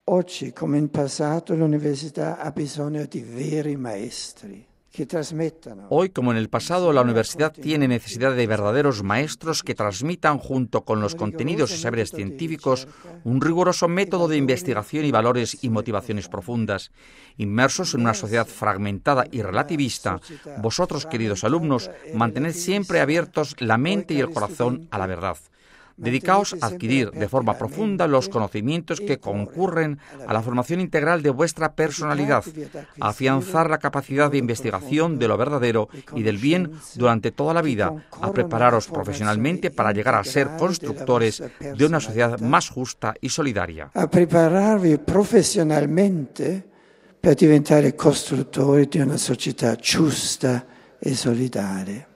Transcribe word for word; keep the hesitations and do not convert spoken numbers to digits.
Oggi, come in passato, l'università ha bisogno di veri maestri que transmitan. Hoy, como en el pasado, la universidad tiene necesidad de verdaderos maestros que transmitan, junto con los contenidos y saberes científicos, un riguroso método de investigación y valores y motivaciones profundas. Inmersos en una sociedad fragmentada y relativista, vosotros, queridos alumnos, mantened siempre abiertos la mente y el corazón a la verdad. Dedicaos a adquirir de forma profunda los conocimientos que concurren a la formación integral de vuestra personalidad, a afianzar la capacidad de investigación de lo verdadero y del bien durante toda la vida, a prepararos profesionalmente para llegar a ser constructores de una sociedad más justa y solidaria. A prepararvi professionalmente per diventare costruttori di una società giusta e solidale.